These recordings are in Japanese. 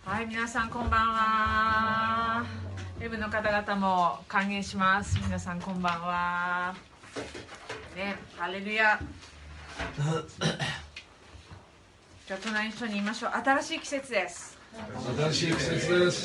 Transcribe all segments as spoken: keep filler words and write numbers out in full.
はい、皆さんこんばんは。ウェブの方々も歓迎します。皆さんこんばんは。ね、ハレルヤ。じゃあ隣の人に言いましょう。新しい季節です。 新しい季節です。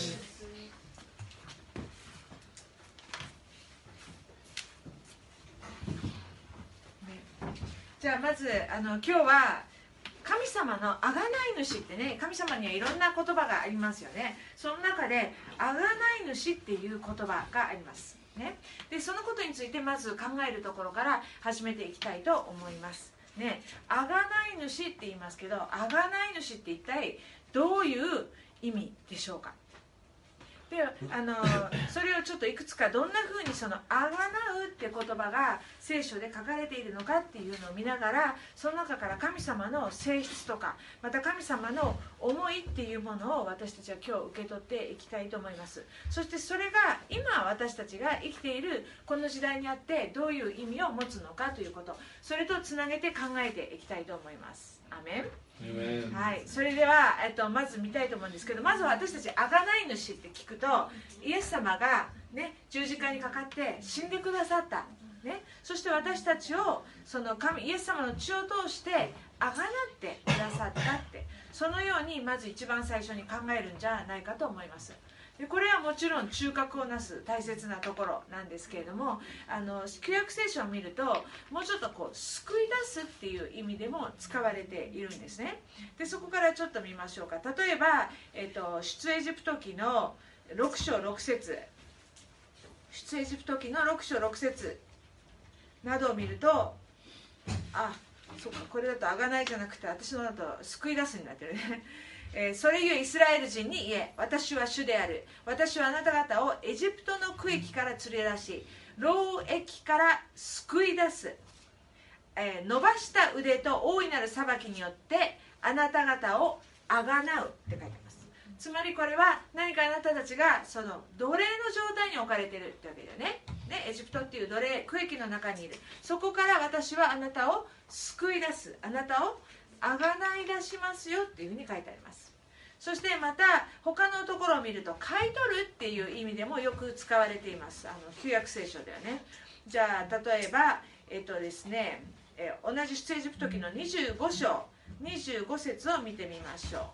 ね、じゃあまずあの今日は神様のあがない主ってね、神様にはいろんな言葉がありますよね。その中であがない主っていう言葉がありますね。でそのことについてまず考えるところから始めていきたいと思いますね。あがない主って言いますけど、あがない主って一体どういう意味でしょうか。であのそれをちょっといくつかどんなふうにそのあがなうって言葉が聖書で書かれているのかっていうのを見ながら、その中から神様の性質とかまた神様の思いっていうものを私たちは今日受け取っていきたいと思います。そしてそれが今私たちが生きているこの時代にあってどういう意味を持つのかということ、それとつなげて考えていきたいと思います。アメン。はい、それでは、えっと、まず見たいと思うんですけど、まずは私たちあがない主って聞くと、イエス様が、ね、十字架にかかって死んでくださった、ね、そして私たちをその神イエス様の血を通してあがなってくださったって、そのようにまず一番最初に考えるんじゃないかと思います。でこれはもちろん中核をなす大切なところなんですけれども、あの旧約聖書を見るともうちょっとこう救い出すっていう意味でも使われているんですね。でそこからちょっと見ましょうか。例えば、えーと、出エジプト記のろく章ろく節、出エジプト記のろく章ろく節などを見ると、あ、そうか、これだとあがないじゃなくて私のだと救い出すになってるね。えー、それゆえイスラエル人に言え、私は主である。私はあなた方をエジプトの区域から連れ出し、労役から救い出す、えー、伸ばした腕と大いなる裁きによってあなた方をあがなうって書いてます。つまりこれは何かあなたたちがその奴隷の状態に置かれているってわけだよね。ね、エジプトっていう奴隷区域の中にいる。そこから私はあなたを救い出す、あなたをあがない出しますよっていうふうに書いてあります。そしてまた他のところを見ると買い取るっていう意味でもよく使われています。あの旧約聖書ではね。じゃあ例えばえっとですね、えー、同じ出エジプト記のにじゅうご章にじゅうご節を見てみましょ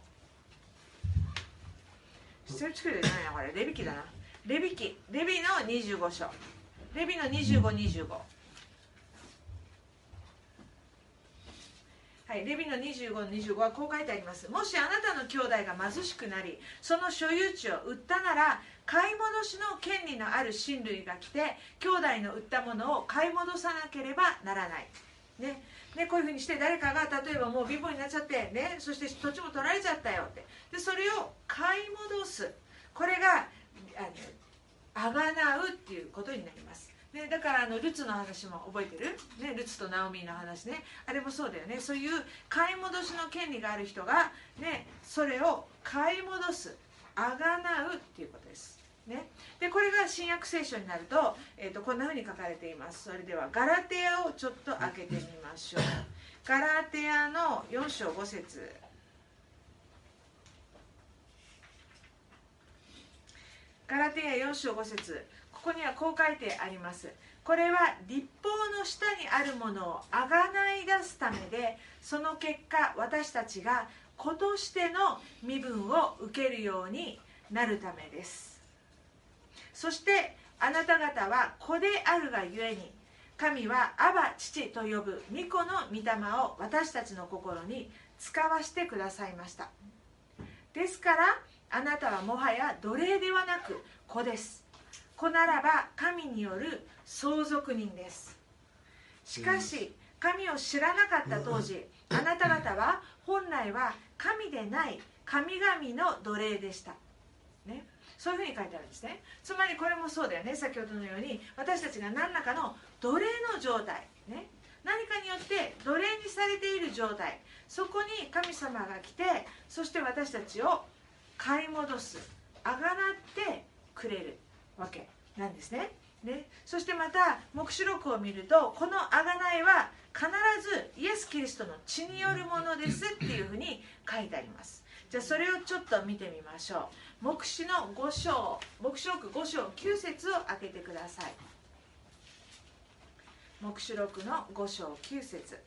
う。出エジプト記じゃないな、これレビ記だな。レビ記レビのにじゅうご章、レビのにじゅうご、にじゅうご、はい、レビのにじゅうご、にじゅうごはこう書いてあります。もしあなたの兄弟が貧しくなり、その所有地を売ったなら、買い戻しの権利のある親類が来て、兄弟の売ったものを買い戻さなければならない。ねね、こういうふうにして誰かが例えばもう貧乏になっちゃって、ね、そして土地も取られちゃったよって。でそれを買い戻す。これがあがなうっていうことになります。ね、だからあのルツの話も覚えてる、ね、ルツとナオミの話ね、あれもそうだよね。そういう買い戻しの権利がある人が、ね、それを買い戻す、あがなうっていうことです、ね、でこれが新約聖書になると、えーと、こんなふうに書かれています。それではガラテヤをちょっと開けてみましょう。ガラテヤのよん章ご節、ガラテヤよん章ご節、ここにはこう書いてあります。これは律法の下にあるものをあがない出すためで、その結果私たちが子としての身分を受けるようになるためです。そしてあなた方は子であるがゆえに、神はアバ父と呼ぶ御子の御霊を私たちの心に使わしてくださいました。ですからあなたはもはや奴隷ではなく子です。子ならば神による相続人です。しかし神を知らなかった当時、あなた方は本来は神でない神々の奴隷でした、ね、そういうふうに書いてあるんですね。つまりこれもそうだよね。先ほどのように私たちが何らかの奴隷の状態、ね、何かによって奴隷にされている状態、そこに神様が来て、そして私たちを買い戻す、あがなってくれるわけなんですね。ね、そしてまた黙示録を見ると、このあがないは必ずイエス・キリストの血によるものですっていうふうに書いてあります。 じゃあそれをちょっと見てみましょう。黙示のご章、黙示録ご章きゅう節を開けてください。黙示録のご章きゅう節。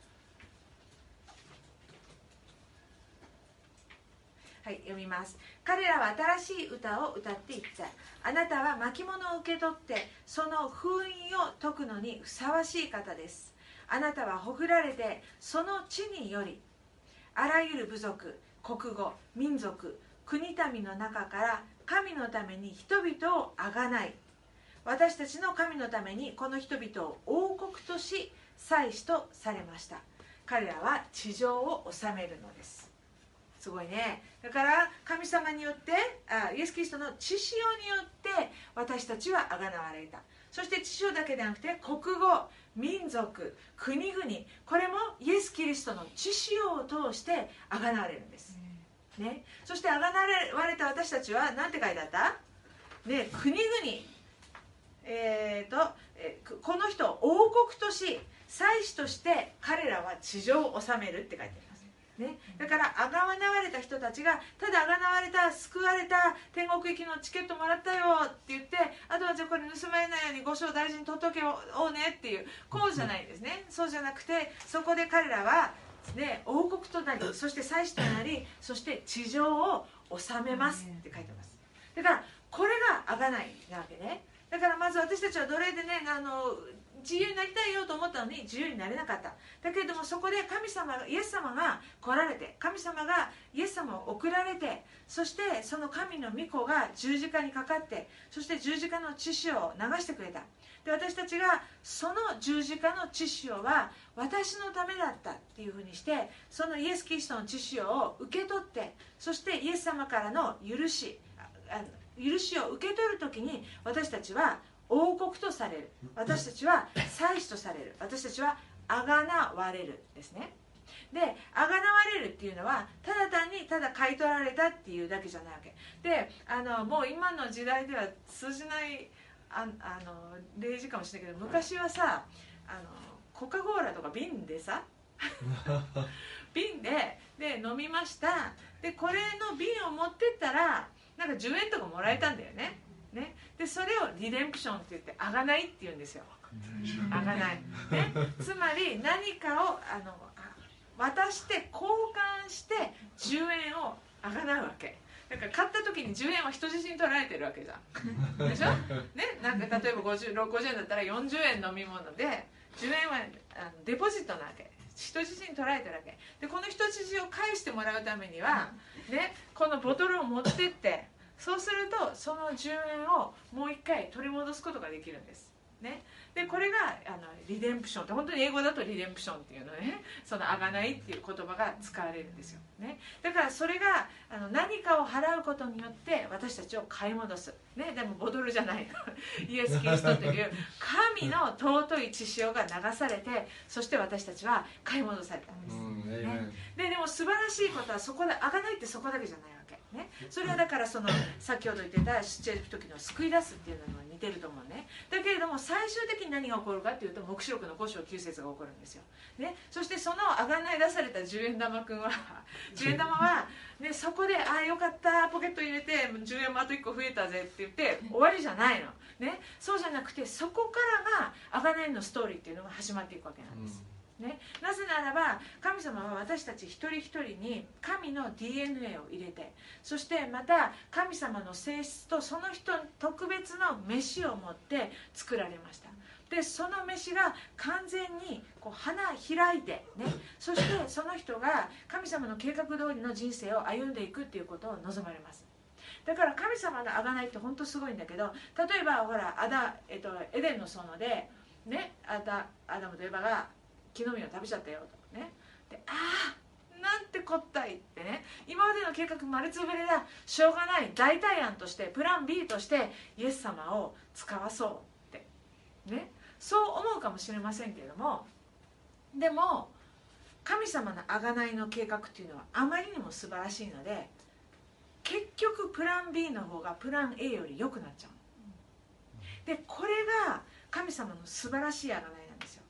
はい、読みます。彼らは新しい歌を歌っていった。あなたは巻物を受け取ってその封印を解くのにふさわしい方です。あなたはほぐられてその地によりあらゆる部族、国語、民族、国民の中から神のために人々をあがない、私たちの神のためにこの人々を王国とし祭司とされました。彼らは地上を治めるのです。すごいね。だから神様によってあイエス・キリストの血潮によって私たちはあがなわれた。そして血潮だけでなくて国語、民族、国々、これもイエス・キリストの血潮を通してあがなわれるんです、ね、そしてあがなわれた私たちは何て書いてあった、ね、国々、えーとえー、この人を王国とし祭司として彼らは地上を治めるって書いてあります、ね、だからあがなわれた人たちがただあがなわれた、救われた、天国行きのチケットもらったよって言って、あとはじゃあこれ盗まれないようにご章大事に取っとけよねっていう、こうじゃないんですね。そうじゃなくて、そこで彼らは、ね、王国となり、そして祭司となり、そして地上を治めますって書いてます。だからこれがあがないなわけね。だからまず私たちは奴隷でね、あの自由になりたいよと思ったのに自由になれなかった。だけれどもそこで神様が、イエス様が来られて、神様がイエス様を送られて、そしてその神の御子が十字架にかかって、そして十字架の血潮を流してくれた。で私たちがその十字架の血潮は私のためだったっていうふうにして、そのイエス・キリストの血潮を受け取って、そしてイエス様からの許しあ許しを受け取るときに、私たちは王国とされる、私たちは祭司とされる、私たちはあがなわれるですね。であがなわれるっていうのはただ単にただ買い取られたっていうだけじゃないわけで、あのもう今の時代では通じないああの例示かもしれないけど、昔はさ、あのコカ・コーラとか瓶でさ瓶でで飲みました。でこれの瓶を持ってったらなんかじゅうえんとかもらえたんだよね。ね、でそれをリデンプションって言ってあがないって言うんですよ。あがない、ね、つまり何かをあの渡して交換してじゅうえんをあがなうわけだから、買った時にじゅうえんは人質に取られてるわけじゃんでしょ、ね、なんか例えばごじゅう、ろくじゅうえんだったらよんじゅうえん飲み物でじゅうえんはあのデポジットなわけ、人質に取られてるわけで、この人質を返してもらうためには、ね、このボトルを持ってって、そうするとそのじゅうえんをもう一回取り戻すことができるんです、ね、でこれがあのリデンプションって、本当に英語だとリデンプションっていうのね、そのあがないっていう言葉が使われるんですよ、ね、だからそれがあの何かを払うことによって私たちを買い戻す、ね、でもボトルじゃないイエス・キリストという神の尊い血潮が流されて、そして私たちは買い戻されたんです、ね、ででも素晴らしいことはそこであがないってそこだけじゃないわけね、それはだからその先ほど言ってた出エジプト記の救い出すっていうのにも似てると思うね。だけれども最終的に何が起こるかっていうと、黙示録のご章きゅう節が起こるんですよ、ね、そしてそのあがない出されたじゅうえん玉くんはじゅうえん玉は、ね、そこでああよかったポケット入れてじゅうえんもあといっこ増えたぜって言って終わりじゃないの、ね、そうじゃなくてそこからがあがないのストーリーっていうのが始まっていくわけなんです、ね、なぜならば神様は私たち一人一人に神の ディーエヌエー を入れて、そしてまた神様の性質とその人特別の飯を持って作られました。でその飯が完全にこう花開いて、ね、そしてその人が神様の計画通りの人生を歩んでいくっていうことを望まれます。だから神様のあがないって本当すごいんだけど、例えばほらアダ、えっと、エデンの園で、ね、アダ、アダムとエバが木の実を食べちゃったよとね、でああなんてこったいってね、今までの計画丸つぶれだ、しょうがない、代替案としてプラン ビー としてイエス様を使わそうってね、そう思うかもしれませんけれども、でも神様の贖いの計画っていうのはあまりにも素晴らしいので、結局プラン ビー の方がプラン エー より良くなっちゃう。でこれが神様の素晴らしい贖いなんですよ。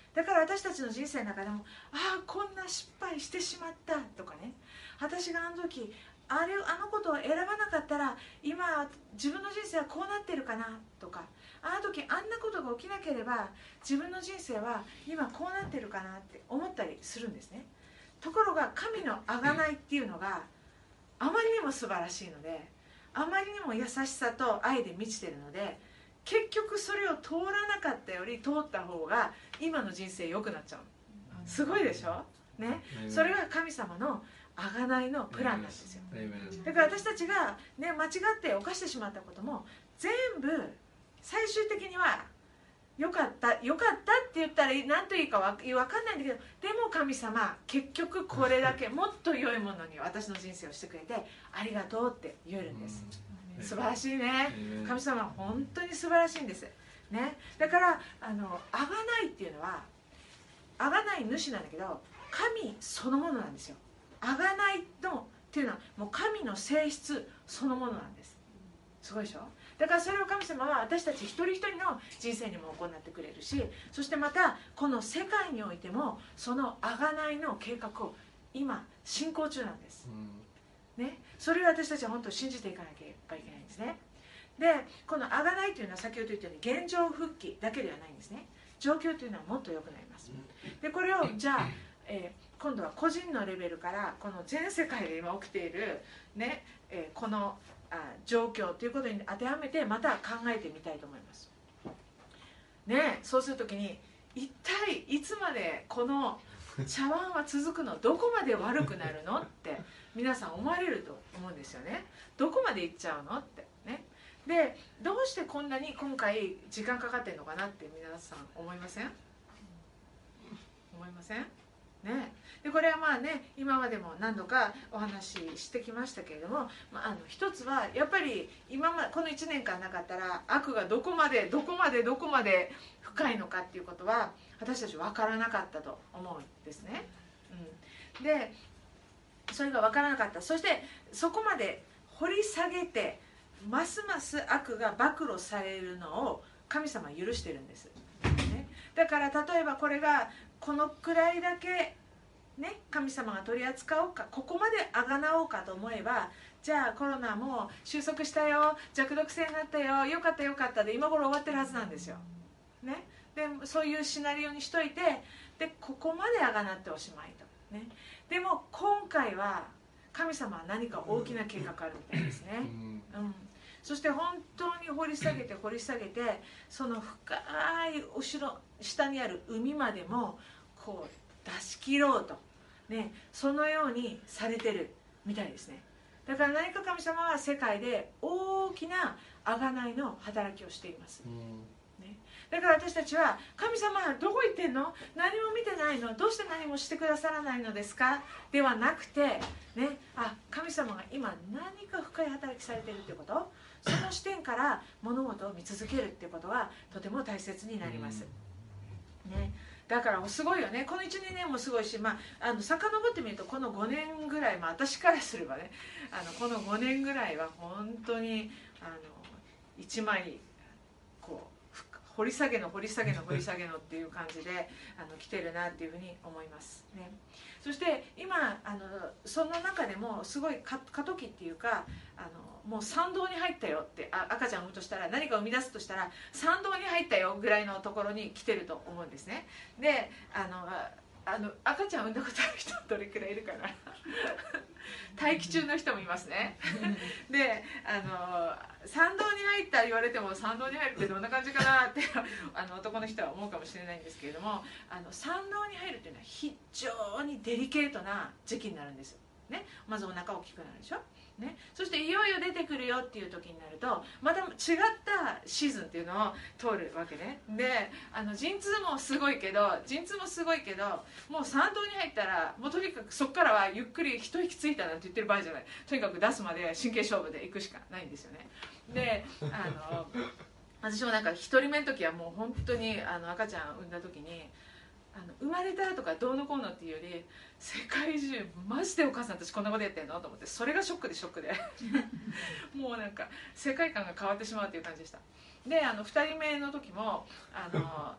だから私たちの人生の中でも、ああこんな失敗してしまったとかね、私があの時あれあのことを選ばなかったら今自分の人生はこうなってるかなとか、あの時あんなことが起きなければ自分の人生は今こうなってるかなって思ったりするんですね。ところが神の贖いっていうのがあまりにも素晴らしいので、あまりにも優しさと愛で満ちているので、結局それを通らなかったより通った方が今の人生良くなっちゃう。すごいでしょ、ね、それが神様の贖いのプランなんですよ。だから私たちが、ね、間違って犯してしまったことも全部最終的には良かった良かったって言ったら何といいか分かんないんだけど、でも神様結局これだけもっと良いものに私の人生をしてくれてありがとうって言えるんです。素晴らしいね。神様は本当に素晴らしいんです、ね、だからあの贖いっていうのは贖い主なんだけど神そのものなんですよ。贖いのっていうのはもう神の性質そのものなんです。すごいでしょ。だからそれを神様は私たち一人一人の人生にも行ってくれるし、そしてまたこの世界においてもその贖いの計画を今進行中なんです、ね、それを私たちは本当に信じていかなければいけないんですね。でこの贖いというのは先ほど言ったように現状復帰だけではないんですね。状況というのはもっと良くなります。でこれをじゃあ、えー、今度は個人のレベルからこの全世界で今起きている、ねえー、このあ状況ということに当てはめてまた考えてみたいと思います、ね、そうするときに一体いつまでこの茶碗は続くの、どこまで悪くなるのって皆さん思われると思うんですよね。どこまでいっちゃうのってね。でどうしてこんなに今回時間かかってるのかなって皆さん思いません？思いません？ね、でこれはまあね今までも何度かお話ししてきましたけれども、まあ、あの一つはやっぱり今まこのいちねんかんなかったら悪がどこまでどこまでどこまで深いのかっていうことは私たち分からなかったと思うんですね、うん、でそれが分からなかった。そしてそこまで掘り下げてますます悪が暴露されるのを神様は許してるんです、ね、だから例えばこれがこのくらいだけ、ね、神様が取り扱おうか、ここまであがなおうかと思えば、じゃあコロナも収束したよ、弱毒性になったよ、よかったよかったで今頃終わってるはずなんですよ、ね、でそういうシナリオにしといて、でここまであがなっておしまいと、ね、でも今回は神様は何か大きな計画あるみたいですね、うん、そして本当に掘り下げて掘り下げてその深い後ろ下にある海までもこう出し切ろうと、ね、そのようにされてるみたいですね。だから何か神様は世界で大きな贖いの働きをしています、ね、だから私たちは神様どこ行ってんの、何も見てないの、どうして何もしてくださらないのですかではなくて、ね、あ神様が今何か深い働きされているということ、その視点から物事を見続けるっていうことはとても大切になります、ね、だからすごいよね。このいちねんもすごいし、まあ、あの遡ってみるとこのごねんぐらい、まあ、私からすればねあのこのごねんぐらいは本当にあの一枚こう掘り下げの掘り下げの掘り下げのっていう感じであの来てるなっていうふうに思います、ね、そして今あのその中でもすごい過渡期っていうかあのもう産道に入ったよってあ赤ちゃんを産むとしたら何か生み出すとしたら産道に入ったよぐらいのところに来てると思うんですね。であのあの赤ちゃん産んだことある人どれくらいいるかな待機中の人もいますねであの産道に入った言われても産道に入るってどんな感じかなってあの男の人は思うかもしれないんですけれども、あの産道に入るっていうのは非常にデリケートな時期になるんですよ、ね、まずお腹大きくなるでしょ、ね、そしていよいよ出てくるよっていう時になるとまた違ったシーズンっていうのを通るわけね。であの陣痛もすごいけど陣痛もすごいけどもう産道に入ったらもうとにかくそこからはゆっくり一息ついたなんて言ってる場合じゃない。とにかく出すまで神経勝負で行くしかないんですよね。であの私もなんか一人目の時はもう本当にあの赤ちゃん産んだ時にあの生まれたとかどうのこうのっていうより世界中マジでお母さんたちこんなことやってんのと思って、それがショックでショックでもうなんか世界観が変わってしまうっていう感じでした。であのふたりめの時もあの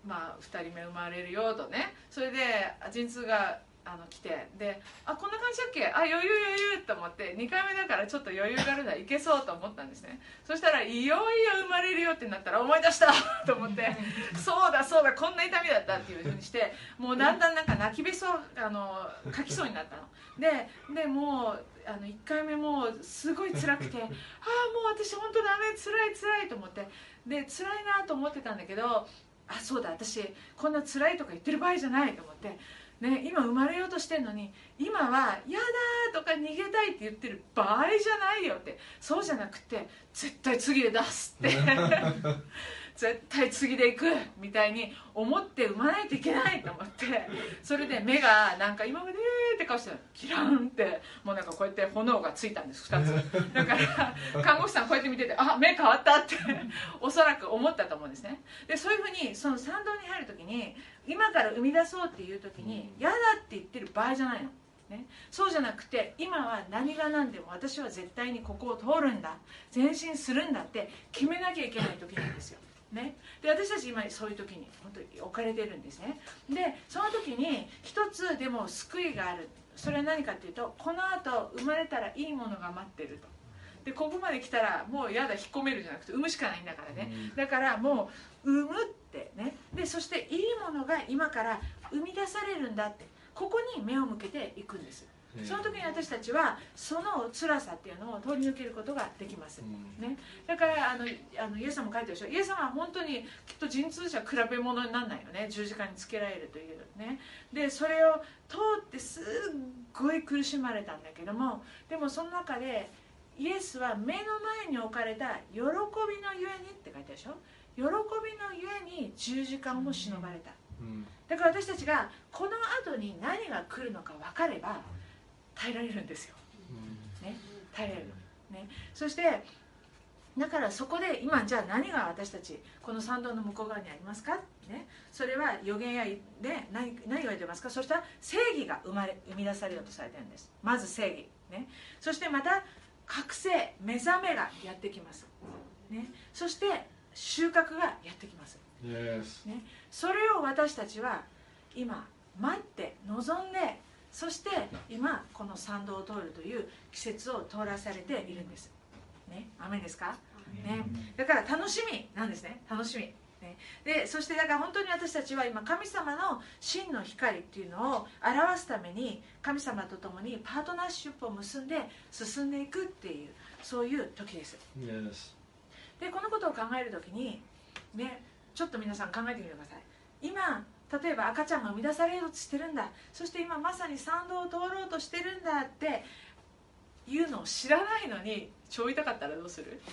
まあ、ふたりめ生まれるよとね、それで陣痛があの来て、であこんな感じだっけ、あ余裕余裕と思って、にかいめだからちょっと余裕があるならいけそうと思ったんですね。そしたらいよいよ生まれるよってなったら思い出したと思ってそうだそうだこんな痛みだったっていうふうにして、もうだんだんなんか泣きべそあの書きそうになったので、でもうあのいっかいめもうすごい辛くてああもう私本当ダメ、辛い辛いと思って、で辛いなと思ってたんだけど、あそうだ私こんな辛いとか言ってる場合じゃないと思って、ね、今生まれようとしてるのに今は「やだ」とか「逃げたい」って言ってる場合じゃないよって、そうじゃなくて絶対次で出すって絶対次で行くみたいに思って産まないといけないと思って、それで目がなんか今までって顔してキランってもうなんかこうやって炎がついたんですふたつだから看護師さんこうやって見ててあ目変わったっておそらく思ったと思うんですね。でそういうふうにその参道に入る時に今から生み出そうっていう時に嫌だって言ってる場合じゃないの。ね、そうじゃなくて今は何が何でも私は絶対にここを通るんだ、前進するんだって決めなきゃいけない時なんですよ、ね、で私たち今そういう時に本当に置かれてるんですね。でその時に一つでも救いがある。それは何かっていうと、このあと生まれたらいいものが待ってると。でここまで来たらもうやだ引っ込めるじゃなくて産むしかないんだからね、だからもう産むってね、でそしていいものが今から生み出されるんだって、ここに目を向けていくんです。その時に私たちはその辛さっていうのを通り抜けることができます、ね、だからあのあのイエス様も書いてるでしょ。イエス様は本当にきっと陣痛じゃ比べ物にならないよね、十字架につけられるというね。でそれを通ってすっごい苦しまれたんだけども、でもその中でイエスは目の前に置かれた喜びのゆえにって書いてあるでしょ。喜びのゆえに十字架もしのばれた、うん、だから私たちがこの後に何が来るのか分かれば耐えられるんですよ、ね、耐えられる、ね、そしてだからそこで今じゃあ何が私たちこの参道の向こう側にありますか、ね、それは予言やで何、何が言われてますか。そしたら正義が生まれ生み出されようとされてるんです。まず正義、ね、そしてまた覚醒目覚めがやってきます、ね、そして収穫がやってきます、 yes. ね、それを私たちは今待って望んで、そして今この参道を通るという季節を通らされているんです、ね、アメンですか、ね、だから楽しみなんですね、楽しみ、ね、でそしてだから本当に私たちは今神様の真の光っていうのを表すために神様と共にパートナーシップを結んで進んでいくっていうそういう時です、 yes. でこのことを考える時に、ね、ちょっと皆さん考えてみてください。今例えば赤ちゃんが生み出されようとしてるんだ、そして今まさに参道を通ろうとしてるんだっていうのを知らないのに超痛かったらどうする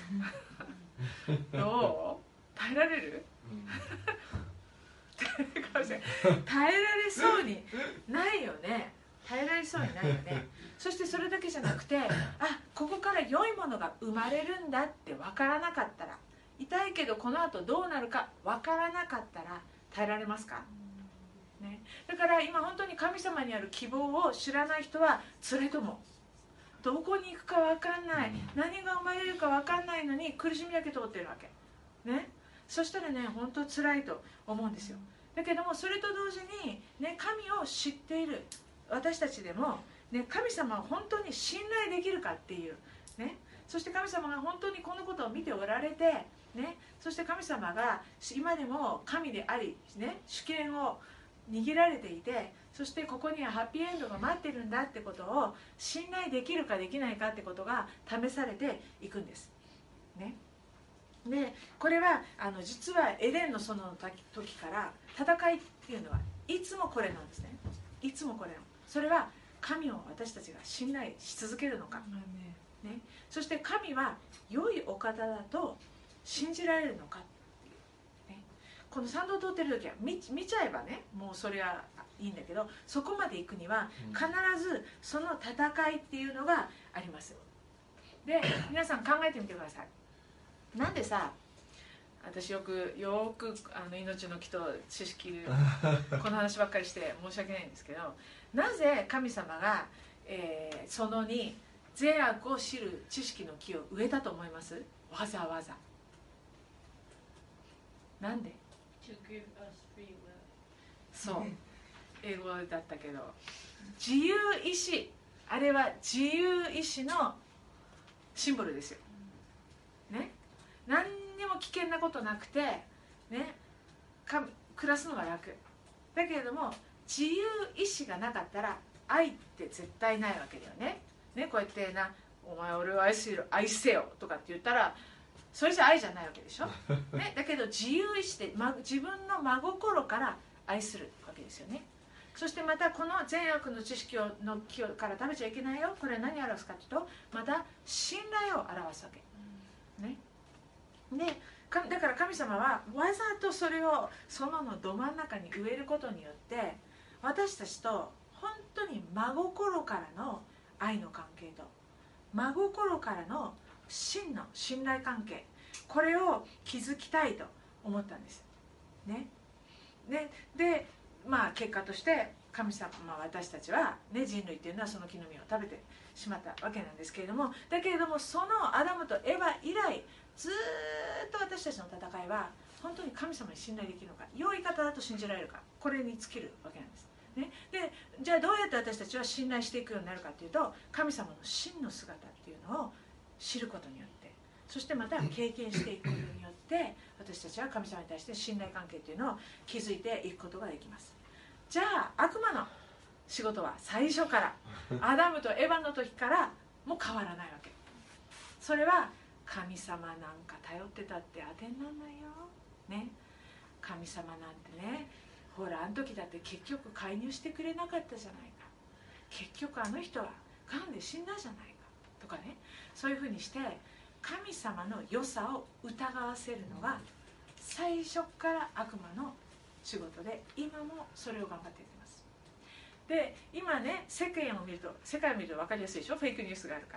どう耐えられる耐えられそうにないよね、耐えられそうにないよね。そしてそれだけじゃなくて、あここから良いものが生まれるんだって分からなかったら、痛いけどこの後どうなるか分からなかったら耐えられますか、ね、だから今本当に神様にある希望を知らない人は辛いと思う。どこに行くか分かんない、何が生まれるか分かんないのに苦しみだけ通ってるわけ、ね、そしたらね本当辛いと思うんですよ。だけどもそれと同時に、ね、神を知っている私たちでも、ね、神様は本当に信頼できるかっていう、ね、そして神様が本当にこのことを見ておられて、ね、そして神様が今でも神であり、ね、主権を握られていて、そしてここにはハッピーエンドが待ってるんだってことを信頼できるかできないかってことが試されていくんです、ね、でこれはあの実はエデンの園の時から戦いっていうのはいつもこれなんですね。いつもこれのそれは神を私たちが信頼し続けるのか、ね、そして神は良いお方だと信じられるのか、ね、この参道を通ってる時は 見, 見ちゃえばねもうそれはいいんだけど、そこまで行くには必ずその戦いっていうのがあります。で皆さん考えてみてください。なんでさ私よくよくあの命の木と知識この話ばっかりして申し訳ないんですけど、なぜ神様が、えー、そのに善悪を知る知識の木を植えたと思います？わざわざなんで？ To give us free そう英語だったけど、自由意志、あれは自由意志のシンボルですよ、ね、何にも危険なことなくて、ね、か暮らすのが楽だけれども、自由意志がなかったら愛って絶対ないわけだよね。ね、こうやってな、お前俺を愛せよ、愛せよとかって言ったらそれじゃ愛じゃないわけでしょ、ね、だけど自由意志で、ま、自分の真心から愛するわけですよね。そしてまたこの善悪の知識をの木から食べちゃいけないよ、これは何を表すかというと、また信頼を表すわけ、ね、でだから神様はわざとそれを園のど真ん中に植えることによって私たちと本当に真心からの愛の関係と真心からの真の信頼関係、これを築きたいと思ったんです、ね、で, でまあ結果として神様は私たちは、ね、人類っていうのはその木の実を食べてしまったわけなんですけれども、だけれどもそのアダムとエヴァ以来ずっと私たちの戦いは本当に神様に信頼できるのか、良い方だと信じられるか、これに尽きるわけなんです、ね、でじゃあどうやって私たちは信頼していくようになるかというと、神様の真の姿っていうのを知ることによって、そしてまた経験していくことによって私たちは神様に対して信頼関係というのを築いていくことができます。じゃあ悪魔の仕事は最初からアダムとエヴァの時からも変わらないわけ。それは神様なんか頼ってたって当てにならないよ、ね、神様なんてね、ほらあの時だって結局介入してくれなかったじゃないか、結局あの人はがんで死んだじゃないかとかね、そういうふうにして神様の良さを疑わせるのが最初から悪魔の仕事で、今もそれを頑張っています。で今ね、世間を見ると世界を見ると分かりやすいでしょ、フェイクニュースがあるから、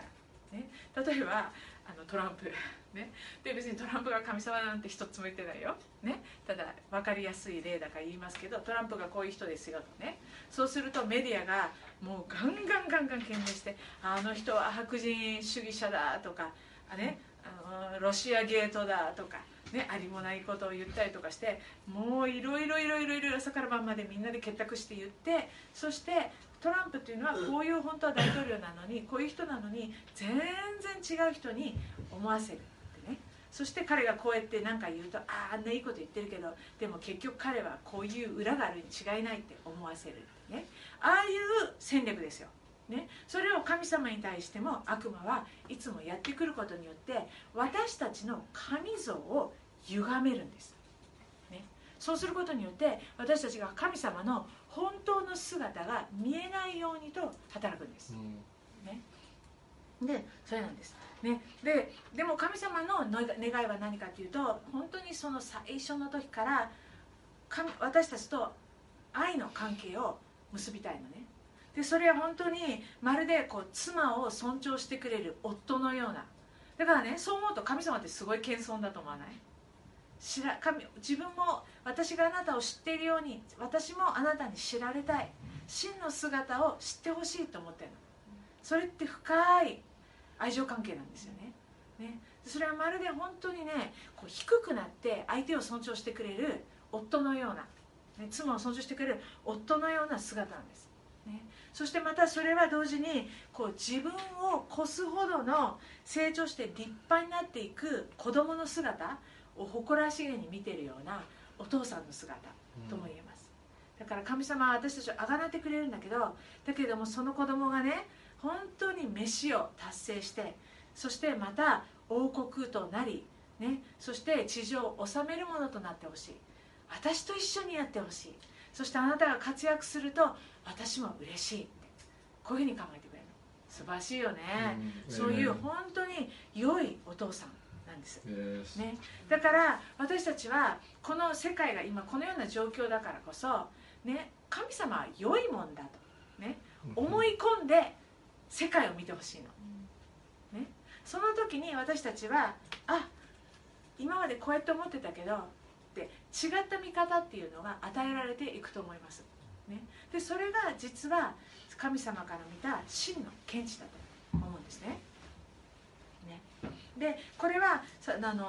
ね、例えばあのトランプ、ね、で別にトランプが神様なんて一つも言ってないよ、ね、ただ分かりやすい例だから言いますけど、トランプがこういう人ですよとね、そうするとメディアがもうガンガンガンガン懸命して、あの人は白人主義者だとか、あ、ね、あのロシアゲートだとか、ね、ありもないことを言ったりとかして、もういろいろいろいろいろ朝から晩までみんなで結託して言って、そしてトランプっていうのはこういう本当は大統領なのに、こういう人なのに全然違う人に思わせるってね。そして彼がこうやって何か言うと、あああんないいこと言ってるけど、でも結局彼はこういう裏があるに違いないって思わせるってね、ああいう戦略ですよ、ね、それを神様に対しても悪魔はいつもやってくることによって私たちの神像を歪めるんです、ね、そうすることによって私たちが神様の本当の姿が見えないようにと働くんです、ね、でそれなんです、ね、で, でも神様の願いは何かというと、本当にその最初の時から神私たちと愛の関係を結びたいのね。でそれは本当にまるでこう妻を尊重してくれる夫のような、だからね、そう思うと神様ってすごい謙遜だと思わない？知ら神自分も私があなたを知っているように私もあなたに知られたい、真の姿を知ってほしいと思ってるの。それって深い愛情関係なんですよね。ね、それはまるで本当にね、こう低くなって相手を尊重してくれる夫のような、ね、妻を尊重してくれる夫のような姿なんです、ね、そしてまたそれは同時にこう自分を越すほどの成長して立派になっていく子供の姿を誇らしげに見ているようなお父さんの姿とも言えます、うん、だから神様は私たちをあがなってくれるんだけど、だけれどもその子供がね、本当に飯を達成して、そしてまた王国となり、ね、そして地上を治めるものとなってほしい、私と一緒にやってほしい、そしてあなたが活躍すると私も嬉しいって、こういうふうに考えてくれるの。素晴らしいよね、うん、そういう本当に良いお父さんなんです、 yes. ね、だから私たちはこの世界が今このような状況だからこそ、ね、神様は良いもんだと、ね、思い込んで世界を見てほしいの、ね、その時に私たちは、あ、今までこうやって思ってたけどって違った見方っていうのが与えられていくと思います、ね、でそれが実は神様から見た真の見地だと思うんですね。ねでこれはあの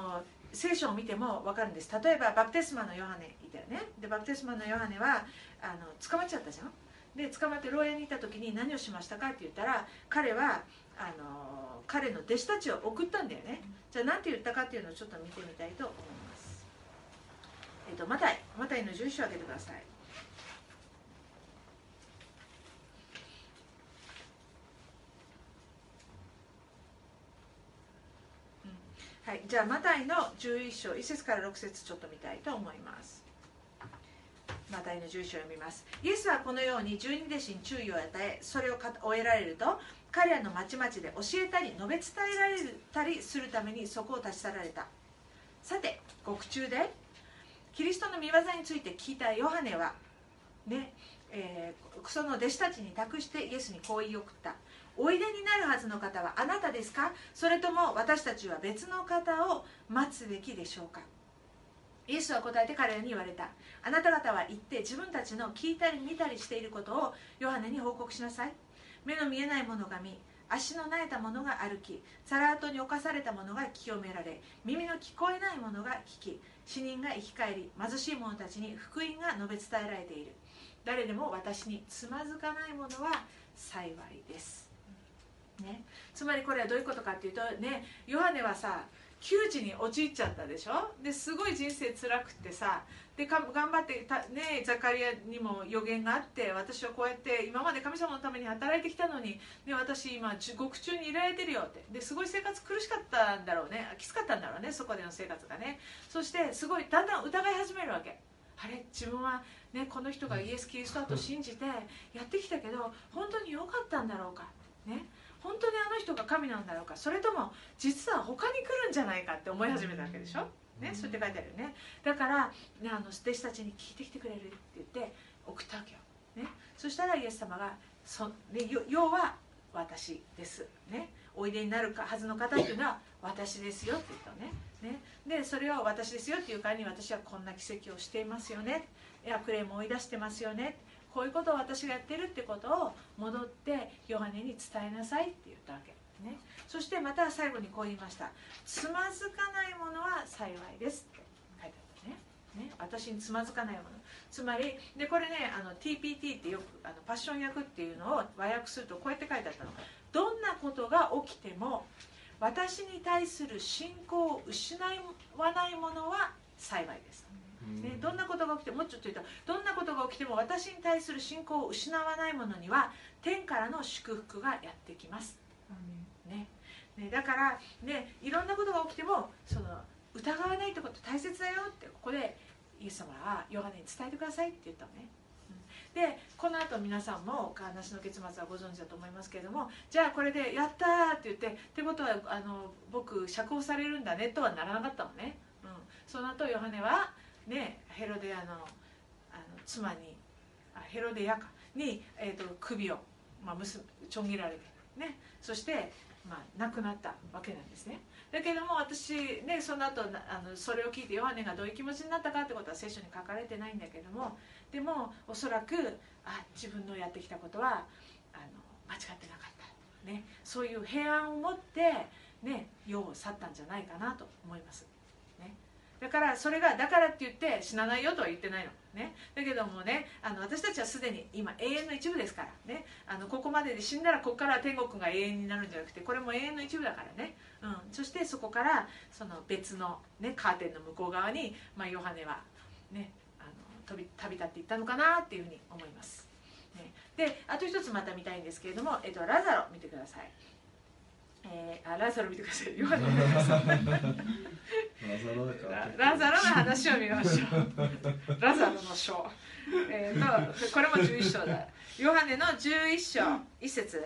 聖書を見ても分かるんです。例えばバプテスマのヨハネいたよね。でバプテスマのヨハネはあの捕まっちゃったじゃん。で捕まって牢屋にいた時に何をしましたかって言ったら、彼はあの彼の弟子たちを送ったんだよね。じゃあ何て言ったかっていうのをちょっと見てみたいと思います。えっとマタイマタイのじゅういっ章を開けてください。はい、じゃあマタイのじゅういっ章いっ節からろく節ちょっと見たいと思います。マタイのじゅういっ章を読みます。イエスはこのように十二弟子に注意を与え、それを終えられると、彼らの町々で教えたり述べ伝えられたりするためにそこを立ち去られた。さて獄中でキリストの御業について聞いたヨハネはね、えー、その弟子たちに託してイエスにこう言い送った。おいでになるはずの方はあなたですか、それとも私たちは別の方を待つべきでしょうか。イエスは答えて彼らに言われた。あなた方は行って自分たちの聞いたり見たりしていることをヨハネに報告しなさい。目の見えない者が見、足のなえた者が歩き、サラートに侵された者が清められ、耳の聞こえない者が聞き、死人が生き返り、貧しい者たちに福音が述べ伝えられている。誰でも私につまずかない者は幸いです、ね、つまりこれはどういうことかっていうとね、ヨハネはさ窮地に陥っちゃったでしょ。ですごい人生辛くってさ、でか頑張ってた、ね、ザカリアにも予言があって、私はこうやって今まで神様のために働いてきたのに、ね、私今獄中に入れられてるよって。ですごい生活苦しかったんだろうね、きつかったんだろうね、そこでの生活がね。そしてすごいだんだん疑い始めるわけ。あれ自分は、ね、この人がイエス・キリストだと信じてやってきたけど本当に良かったんだろうか、ね、本当にあの人が神なんだろうか、それとも実は他に来るんじゃないかって思い始めたわけでしょ、ね、そうやって書いてあるよね。だから、ね、あの弟子たちに聞いてきてくれるって言って送ったわけよ、ね、そしたらイエス様がそ、ね、要は私です、ね、おいでになるはずの方っていうのは私ですよって言ったのね。ね、でそれを私ですよっていうからに私はこんな奇跡をしていますよね、悪霊も追い出してますよね、こういうことを私がやってるってことを戻ってヨハネに伝えなさいって言ったわけ、ね、そしてまた最後にこう言いました。つまずかないものは幸いですって書いてあったね。ね、私につまずかないもの、つまりでこれねあの ティーピーティー ってよくあのパッション訳っていうのを和訳するとこうやって書いてあったの。どんなことが起きても私に対する信仰を失わないものは幸いです、ね、どんなことが起きても、もうちょっと言うとどんなことが起きても私に対する信仰を失わないものには天からの祝福がやってきます、ねね、だから、ね、いろんなことが起きてもその疑わないってこと大切だよってここでイエス様はヨハネに伝えてくださいって言ったのね。でこの後皆さんも話の結末はご存知だと思いますけれども、じゃあこれでやったーって言ってってことはあの僕釈放されるんだねとはならなかったのね、うん、その後ヨハネは、ね、ヘロデアの、あの妻にあヘロデヤかに、えー、と首を、まあ、結ちょん切られて、ね、そして、まあ、亡くなったわけなんですね。だけども私ねその後あのそれを聞いてヨハネがどういう気持ちになったかってことは聖書に書かれてないんだけども、でもおそらくあ自分のやってきたことはあの間違ってなかった、ね、そういう平安を持って、ね、世を去ったんじゃないかなと思います、ね、だからそれがだからって言って死なないよとは言ってないの、ね、だけどもねあの私たちはすでに今永遠の一部ですから、ね、あのここまでで死んだらここから天国が永遠になるんじゃなくてこれも永遠の一部だからね、うん、そしてそこからその別の、ね、カーテンの向こう側に、まあ、ヨハネはね飛び旅立っていったのかなっていうふうに思います、ね、であと一つまた見たいんですけれども、えっと、ラザロ見てください、えー、あラザロ見てくださいヨハネラザロの話を見ましょうラザロの章、えー、とこれもじゅういっ章だ。ヨハネのじゅういっ章いっ節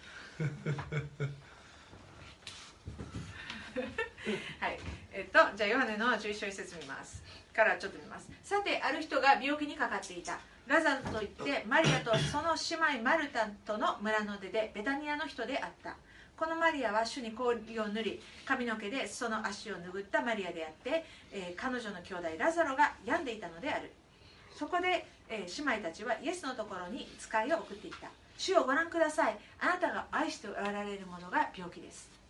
はい、えっとじゃあヨハネのじゅういっ章いっ節見ますからちょっと見ます。さてある人が病気にかかっていた。ラザロといってマリアとその姉妹マルタとの村の出でベタニアの人であった。このマリアは主に氷を塗り髪の毛でその足を拭ったマリアであって、えー、彼女の兄弟ラザロが病んでいたのである。そこで、えー、姉妹たちはイエスのところに使いを送っていった。主をご覧ください、あなたが愛しておられる者が病気です。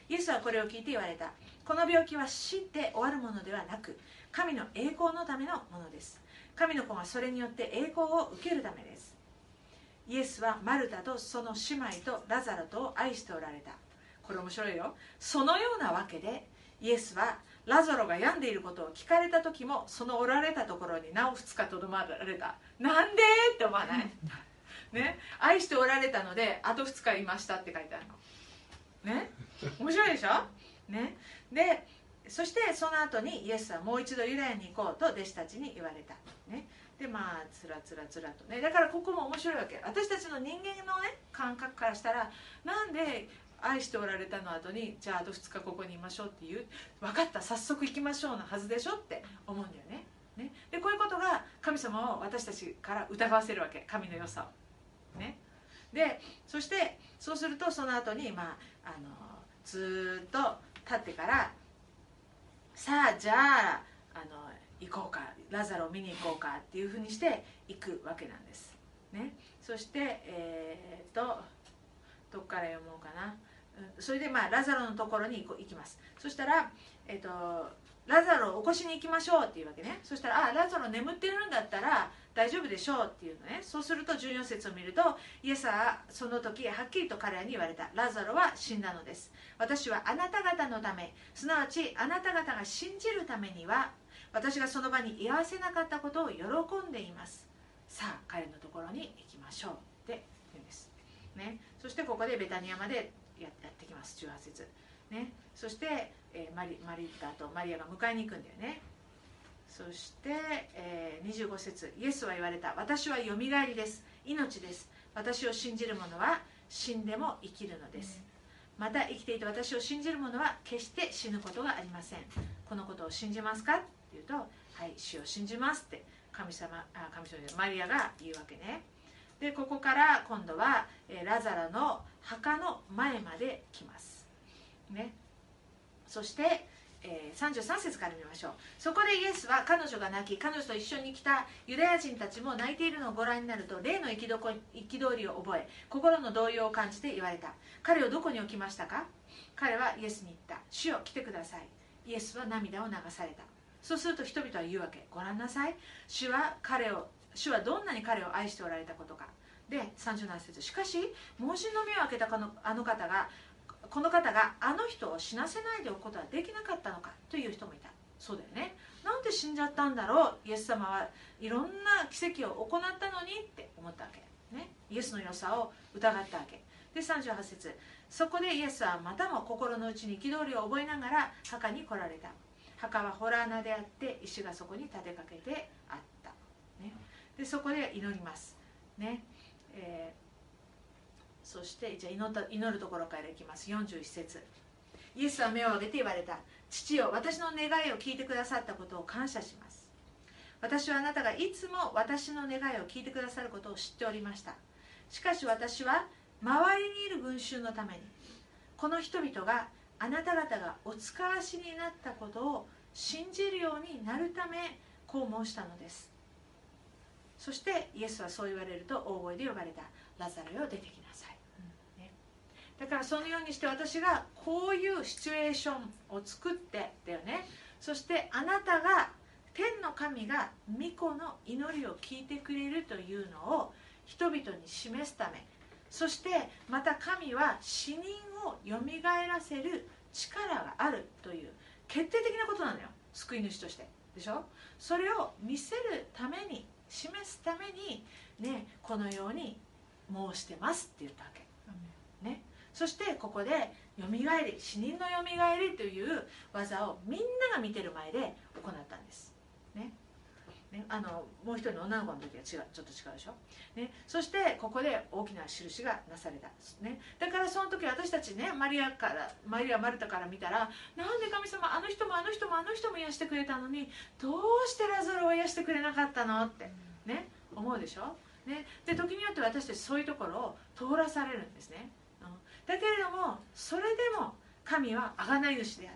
イエスはこれを聞いて言われた。この病気は死で終わるものではなく、神の栄光のためのものです。神の子がそれによって栄光を受けるためです。イエスはマルタとその姉妹とラザロとを愛しておられた。これ面白いよ。そのようなわけでイエスはラザロが病んでいることを聞かれた時も、そのおられたところになおふつかとどまられた。なんでって思わないね、愛しておられたのであとふつかいましたって書いてあるのね。面白いでしょ、ね、でそしてその後にイエスはもう一度ユダヤに行こうと弟子たちに言われた、ね、でまあつらつらつらとね。だからここも面白いわけ。私たちの人間のね感覚からしたら、なんで愛しておられたの後にじゃああとふつかここにいましょうっていう、分かった早速行きましょうのはずでしょって思うんだよね。ねでこういうことが神様を私たちから疑わせるわけ、神の良さをね。でそしてそうするとその後にまああのずっと経ってから、さあじゃああの行こうか、ラザロを見に行こうかっていうふうにして行くわけなんです、ね、そしてえー、っとどっから読もうかな。それでまあラザロのところに行きます。そしたら、えー、とラザロを起こしに行きましょうっていうわけね。そしたら、あラザロ眠ってるんだったら大丈夫でしょうっていうのね。そうするとじゅうよん節を見ると、イエスはその時はっきりと彼らに言われた。ラザロは死んだのです。私はあなた方のため、すなわちあなた方が信じるためには、私がその場に居合わせなかったことを喜んでいます。さあ彼のところに行きましょうって言うんです、ね、そしてここでベタニアまでやってきます。じゅうはち節、ね、そして、えー、マリ、マリタとマリアが迎えに行くんだよね。そして、えー、にじゅうご節、イエスは言われた。私はよみがえりです、命です。私を信じる者は死んでも生きるのです。また生きていて私を信じる者は決して死ぬことがありません。このことを信じますかって言うと、はい、主を信じますって神様、あ神様でマリアが言うわけね。でここから今度は、えー、ラザロの墓の前まで来ます、ね、そして、えー、さんじゅうさん節から見ましょう。そこでイエスは彼女が泣き、彼女と一緒に来たユダヤ人たちも泣いているのをご覧になると、霊の憤りを覚え、心の動揺を感じて言われた。彼をどこに置きましたか。彼はイエスに言った。主よ来てください。イエスは涙を流された。そうすると人々は言うわけ。ご覧なさい、主は彼を主はどんなに彼を愛しておられたことか。でさんじゅうなな節、しかし盲人の目を開けたこのあの方がこの方があの人を死なせないでおくことはできなかったのかという人もいた。そうだよね。なんで死んじゃったんだろう、イエス様はいろんな奇跡を行ったのにって思ったわけ、ね、イエスの良さを疑ったわけで。さんじゅうはち節、そこでイエスはまたも心の内に憤りを覚えながら墓に来られた。墓は洞穴であって石がそこに立てかけてあった、ね、でそこで祈りますね。えー、そしてじゃあ 祈った、祈るところからいきます。よんじゅういち節、イエスは目を上げて言われた。父よ、私の願いを聞いてくださったことを感謝します。私はあなたがいつも私の願いを聞いてくださることを知っておりました。しかし私は周りにいる群衆のために、この人々があなた方がお使わしになったことを信じるようになるためこう申したのです。そしてイエスはそう言われると大声で呼ばれた。ラザロよ出てきなさい、うんね、だからそのようにして私がこういうシチュエーションを作ってだよね。そしてあなたが天の神が御子の祈りを聞いてくれるというのを人々に示すため、そしてまた神は死人をよみがえらせる力があるという決定的なことなのよ、救い主としてでしょ。それを見せるために、示すために、ね、このように申してますって言ったわけ、ね、そしてここでよみがえり、死人のよみがえりという技をみんなが見てる前で行ったんです、ねね、あのもう一人の女の子の時は違う、ちょっと違うでしょ、ね、そしてここで大きな印がなされた、ね、だからその時私たちね、マリアからマリアマルタから見たら、なんで神様あの人もあの人もあの人も癒してくれたのにどうしてラザロを癒してくれなかったのって、ね、思うでしょ、ね、で時によって私たちそういうところを通らされるんですね、うん、だけれどもそれでも神は贖い主であって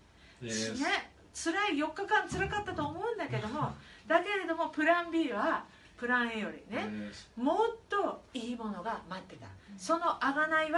、yes. ね、辛いよっかかん辛かったと思うんだけどもだけれどもプラン B はプラン A よりね、yes. もっといいものが待ってた。その贖いは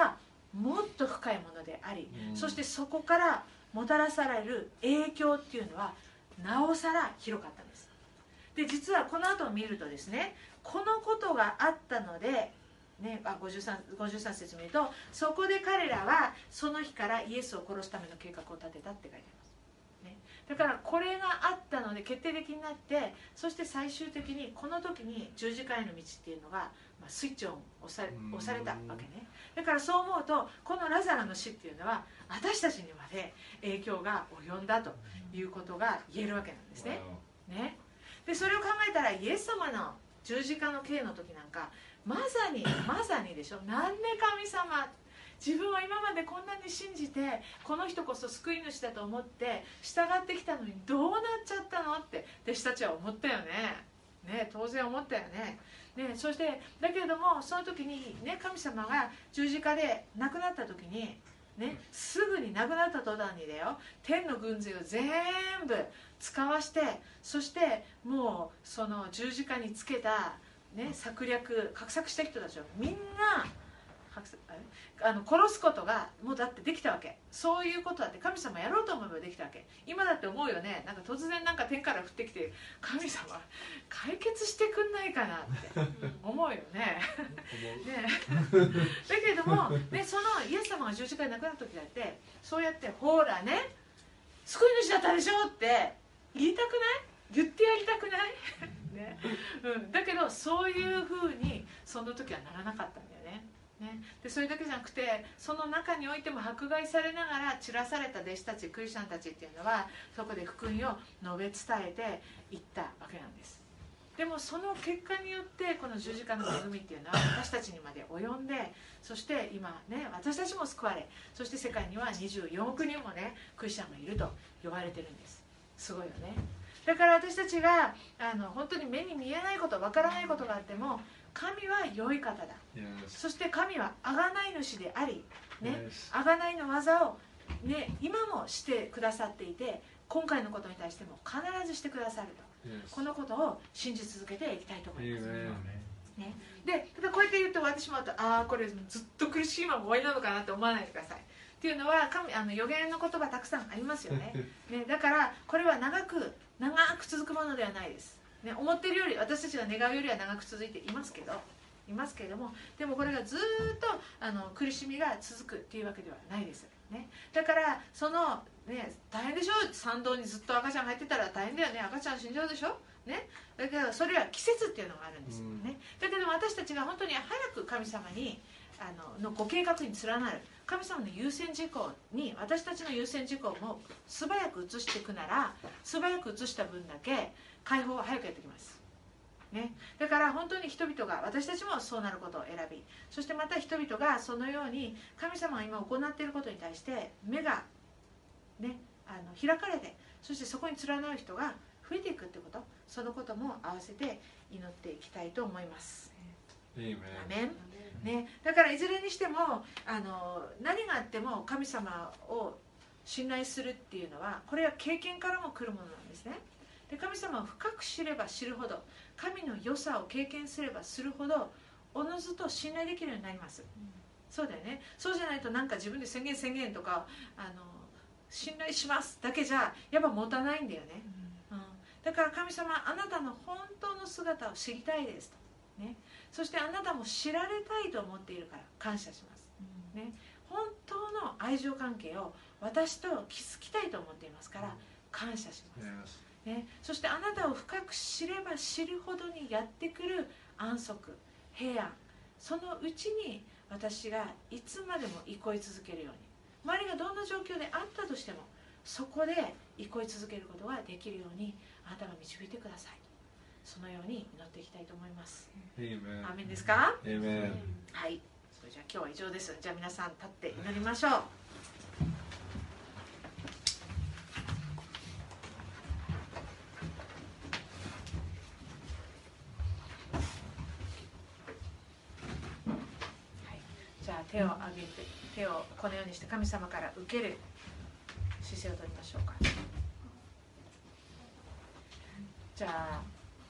もっと深いものであり、 うん、 そしてそこからもたらされる影響っていうのはなおさら広かったんです。で実はこの後を見るとですね、このことがあったので、ね、あ ごじゅうさん, ごじゅうさん節見ると、そこで彼らはその日からイエスを殺すための計画を立てたって書いてあります、ね、だからこれがあったので決定的になって、そして最終的にこの時に十字架への道っていうのが、まあ、スイッチオン押され、押されたわけね。だからそう思うと、このラザロの死っていうのは私たちにまで影響が及んだということが言えるわけなんですね。ね、でそれを考えたら、イエス様の十字架の刑の時なんか、まさにまさにでしょ。なんで神様、自分は今までこんなに信じてこの人こそ救い主だと思って従ってきたのにどうなっちゃったのって弟子たちは思ったよね。ね、当然思ったよね。ね、そしてだけれども、その時に、ね、神様が十字架で亡くなった時に、ね、すぐに亡くなった途端にだよ、天の軍勢を全部使わして、そしてもうその十字架につけた、ね、策略画策した人たちをみんなあの殺すことがもうだってできたわけ。そういうことだって神様やろうと思えばできたわけ。今だって思うよね。なんか突然なんか天から降ってきて、神様解決してくんないかなって思うよね。ねだけれども、ね、そのイエス様が十字架で亡くなった時だって、そうやってほらね、救い主だったでしょって言いたくない？言ってやりたくない？ねうん、だけどそういうふうにその時はならなかったんだよね。ね、でそれだけじゃなくて、その中においても迫害されながら散らされた弟子たち、クリスチャンたちっていうのは、そこで福音を述べ伝えていったわけなんです。でもその結果によって、この十字架の恵みっていうのは私たちにまで及んで、そして今ね、私たちも救われ、そして世界にはにじゅうよんおくにんもね、クリスチャンがいると呼ばれてるんです。すごいよね。だから私たちがあの本当に目に見えないこと、わからないことがあっても、神は良い方だ、yes. そして神は贖い主であり、ね、yes. 贖いの技を、ね、今もしてくださっていて、今回のことに対しても必ずしてくださると、yes. このことを信じ続けていきたいと思います、ね、でただこうやって言うと、私もああこれずっと苦しいまま終わりなのかなって思わないでください。っていうのは、神あの予言の言葉たくさんありますよね。ね、だからこれは長く長く続くものではないです。ね、思ってるより、私たちが願うよりは長く続いていますけどいますけれども、でもこれがずっとあの苦しみが続くっていうわけではないです、ね、だからその、ね、大変でしょ。産道にずっと赤ちゃん入ってたら大変だよね。赤ちゃん死んじゃうでしょ、ね、だけどそれは季節っていうのがあるんですよ、ね、だけど私たちが本当に早く神様にあののご計画に連なる神様の優先事項に、私たちの優先事項も素早く移していくなら、素早く移した分だけ解放は早くやってきます、ね、だから本当に人々が、私たちもそうなることを選び、そしてまた人々がそのように神様が今行っていることに対して目が、ね、あの開かれて、そしてそこに連なる人が増えていくってこと、そのことも合わせて祈っていきたいと思います。アメン、ね、だからいずれにしてもあの何があっても神様を信頼するっていうのは、これは経験からも来るものなんですね。で神様を深く知れば知るほど、神の良さを経験すればするほど、おのずと信頼できるようになります、うん、そうだよね。そうじゃないと、なんか自分で宣言宣言とかあの信頼しますだけじゃやっぱ持たないんだよね、うんうん、だから神様、あなたの本当の姿を知りたいですと、ね、そしてあなたも知られたいと思っているから感謝します、うん、ね、本当の愛情関係を私と築きたいと思っていますから感謝します、ね、そしてあなたを深く知れば知るほどにやってくる安息、平安、そのうちに私がいつまでも憩い続けるように、周りがどんな状況であったとしてもそこで憩い続けることができるようにあなたが導いてください。そのように祈っていきたいと思います。アーメンですか？ アーメン。 はい、それじゃあ今日は以上です。じゃあ皆さん立って祈りましょう。手を上げて、手をこのようにして神様から受ける姿勢をとりましょうか。じゃあ、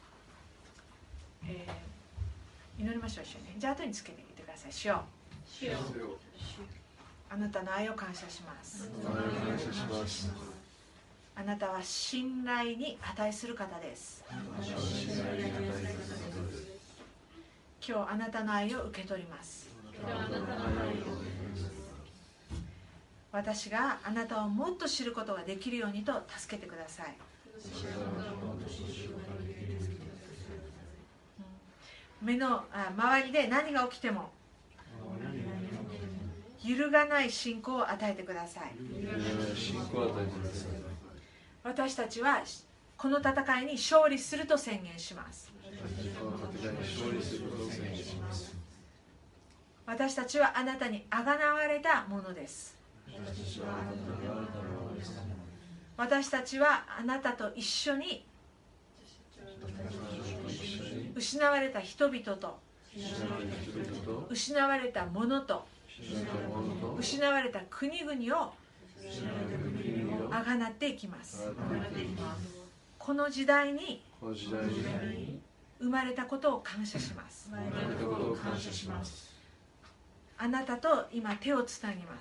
えー、祈りましょう一緒に。じゃあ後につけていてください。主よ、主よ、 あなたの愛を感謝します。 感謝します。 あなたは信頼に値する方です。今日あなたの愛を受け取ります。私があなたをもっと知ることができるようにと助けてください。目の周りで何が起きても揺るがない信仰を与えてください。私たちはこの戦いに勝利すると宣言します。私たちはあなたにあがなわれたものです。私たちはあなたと一緒に失われた人々と失われたものと失われた国々をあがなっていきます。この時代に生まれたことを感謝します。あなたと今手をつなぎます。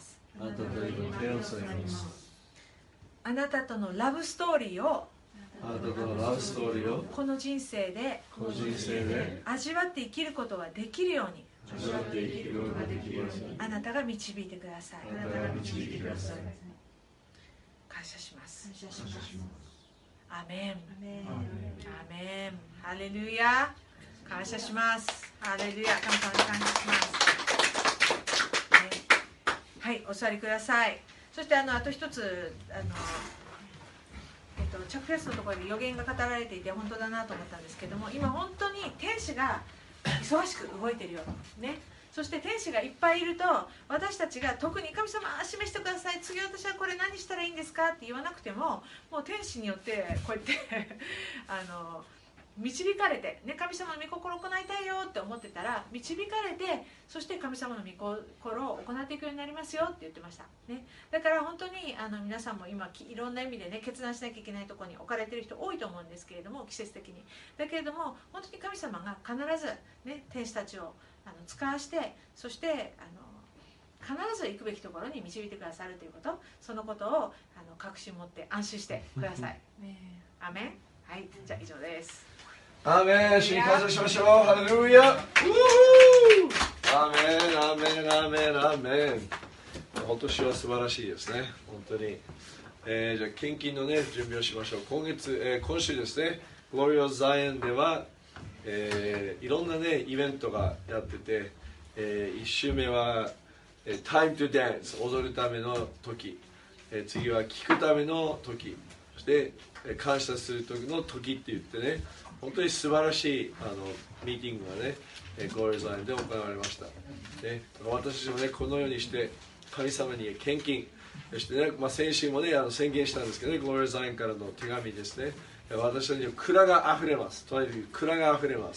あなたとのラブストーリーをあなたとのラブストーリーをこの人生でこの人生で味わって生きることができるように味わって生きることができるようにあなたが導いてください。 あなたが導いてください。 感謝します。アメン。アメン。ハレルヤ。感謝します。ハレルヤ。神様に感謝します。はい、お座りください。そしてあのあと一つあの、えっと、着フェスのところで予言が語られていて本当だなと思ったんですけども、今本当に天使が忙しく動いているよね。そして天使がいっぱいいると私たちが特に神様示してください、次私はこれ何したらいいんですかって言わなくても、もう天使によってこうやってあの導かれて、ね、神様の御心を行いたいよって思ってたら導かれて、そして神様の御心を行っていくようになりますよって言ってました、ね、だから本当にあの皆さんも今いろんな意味でね決断しなきゃいけないところに置かれている人多いと思うんですけれども、季節的にだけれども本当に神様が必ず、ね、天使たちをあの使わして、そしてあの必ず行くべきところに導いてくださるということ、そのことをあの確信持って安心してください。アメン。はい、じゃあ以上です。 アーメン。主に感謝しましょう。ハレルヤ。アーメン、アーメン、アーメン、アーメン。本当主は素晴らしいですね。本当に。えー、じゃあ献金のね準備をしましょう。今月、えー、今週ですね、グロリアザインでは、えー、いろんなねイベントがやってて、えー、いち週目は、えー、Time to Dance 踊るための時、えー、次は聞くための時、そして、えー、感謝する時の時って言ってね、本当に素晴らしいあのミーティングがね、えー、ゴールザインで行われました、ね、私たちもねこのようにして神様に献金、そしてね、まあ、先週もねあの宣言したんですけどね、ゴールザインからの手紙ですね、私たちには蔵があふれます。とにかく蔵があふれます。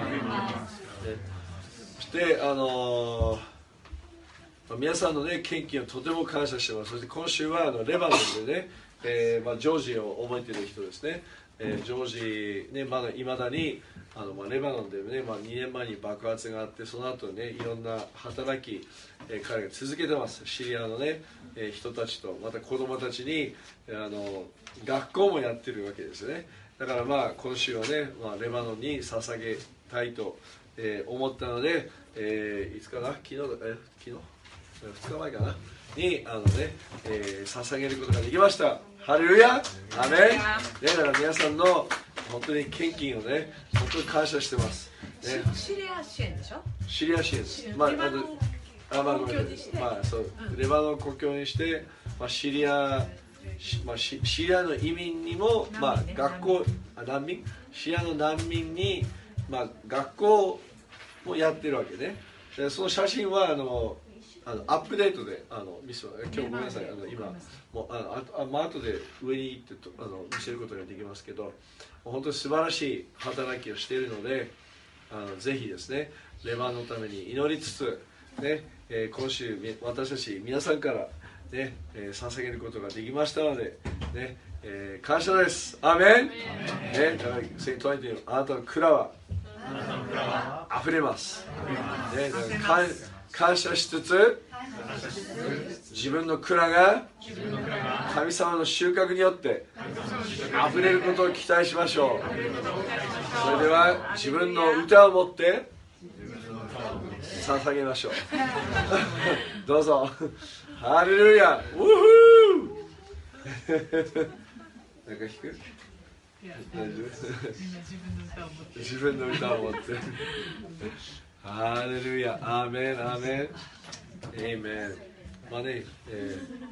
そしてあのー、皆さんのね献金をとても感謝してます。そして今週はあのレバノンでね、えーまあ、ジョージを覚えている人ですね、えー、ジョージねまだいまだにあの、まあ、レバノンでね、まあ、にねんまえに爆発があって、その後ねいろんな働き、えー、彼が続けてます。シリアのね、えー、人たちとまた子供たちにあの学校もやってるわけですね。だからまあ今週はね、まあ、レバノンに捧げたいと、えー、思ったので、えー、いつかな昨日え昨日ふつかまえかなにあのね、えー、捧げることができました。ハレルヤ。アメン。ね、だから皆さんの本当に献金をね本当に感謝してます、ね、 シリア支援でしょ。 シリア支援です。まあ、レバノン国境にして、まあそうレバノン国境にして、まあ、シリアまあ、シリアの移民にも、まあ、学校難民シリアの難民に、まあ、学校もやってるわけね。でその写真はあのあのアップデートであの見せ今日ごめんなさいあの今もうあああ、まあ後で上に行ってとあの見せることができますけど、本当に素晴らしい働きをしているので、あのぜひですねレバノンのために祈りつつ、ねえー、今週私たち皆さんからねえー、捧げることができましたので、ねえー、感謝です。アーメン。ね、だから聖書に言ってあなたの蔵はあふれます。ね、だから感謝しつつ自分の蔵が神様の収穫によってあふれることを期待しましょう。それでは自分の歌を持って捧げましょう。どうぞ。ハレルヤ。ウフーなんか弾く？大丈夫？自分の歌を持ってハレルヤ。アーメンアーメンエイメン。まあね、えー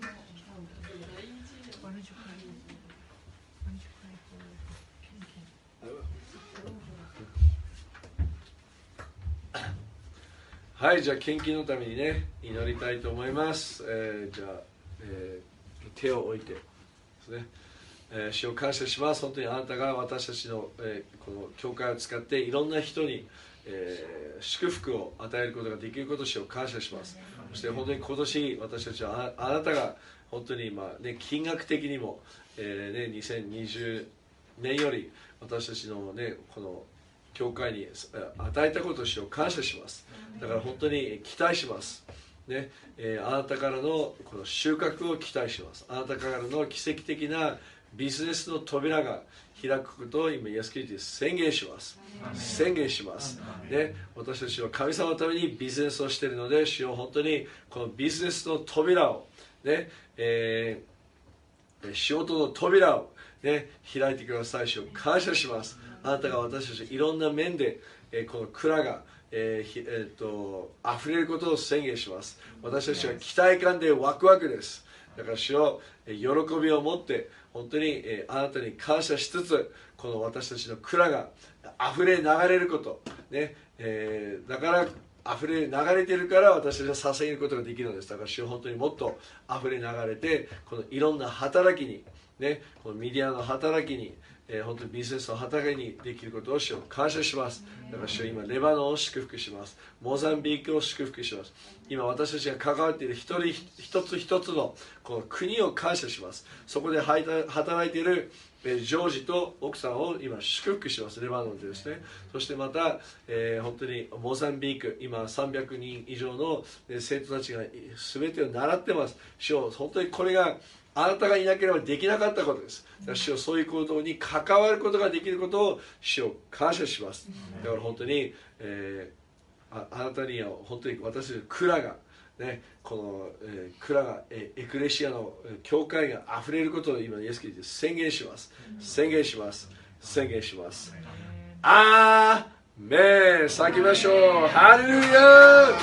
はい、じゃあ献金のためにね祈りたいと思います。えー、じゃあ、えー、手を置いてですね、えー、主を感謝します。本当にあなたが私たちの、えー、この教会を使っていろんな人に、えー、祝福を与えることができることを主を感謝します。そして本当に今年私たちは あ, あなたが本当に、まあね、金額的にも、えーね、にせんにじゅうねんより私たちの、ね、この教会に与えたことを主を感謝します。だから本当に期待します、ねえー、あなたからのこの収穫を期待します。あなたからの奇跡的なビジネスの扉が開くことを今イエス・キリストで宣言します宣言します、ね、私たちは神様のためにビジネスをしているので、主よ本当にこのビジネスの扉を、ねえー、仕事の扉を、ね、開いてください。主を感謝します。あなたが私たちいろんな面で、えー、この蔵がえーえー、と溢れることを宣言します。私たちは期待感でワクワクです。だから主を喜びを持って本当に、えー、あなたに感謝しつつ、この私たちの蔵が溢れ流れること、ねえー、だから溢れ流れているから私たちは捧げることができるのです。だから主を本当にもっと溢れ流れて、このいろんな働きに、ね、このメディアの働きに、えー、本当にビジネスの働きにできることを主を感謝します。だから主は今レバノンを祝福します。モザンビークを祝福します。今私たちが関わっている一人一つ一つのこの国を感謝します。そこで働いているジョージと奥さんを今祝福します。レバノンでですね。そしてまた、えー、本当にモザンビーク、今さんびゃくにん以上の生徒たちが全てを習ってます。主を本当にこれがあなたがいなければできなかったことです。主をそういう行動に関わることができることを主を感謝します。だから本当に、えー、あ, あなたには本当に私たちの蔵が、ね、この、えー、蔵が、えー、エクレシアの教会があふれることを今イエスキリストで宣言します宣言します宣言します。アーメン。叫びましょう。ハレルヤ。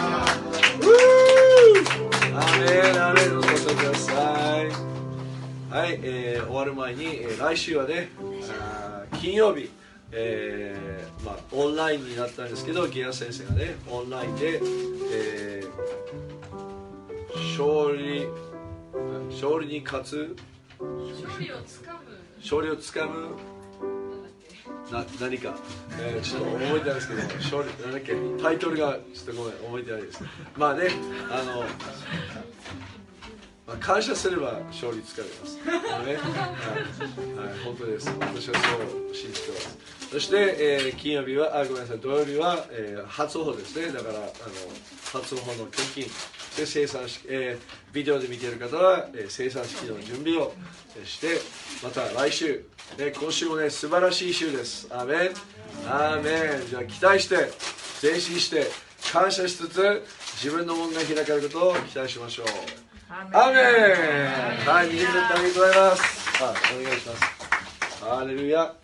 アーメンアーメン。どうぞお座りください。はい、えー、終わる前に、えー、来週はね金曜日、えーまあ、オンラインになったんですけど、ギア先生がねオンラインで、えー、勝利勝利に勝つ勝利をつかむ勝利をつかむな何か、えー、ちょっと覚えてないですけど、勝利なんだっけタイトルがちょっとごめん覚えてないです。まあね、あの、まあ、感謝すれば勝利つかみます。ね、はい、はい、本当です。私はそう信じてます。そして、えー、金曜日はあごめんなさい土曜日は、えー、初歩ですね。だからあの初歩の献金で生産式、えー、ビデオで見ている方は、えー、生産式の準備をして、また来週、ね、今週もね素晴らしい週です。アーメンアーメン。じゃあ期待して前進して感謝しつつ自分の門が開かれることを期待しましょう。アーメン。はい、見てくれてありがとうございます。あ、お願いします。ハレルヤ。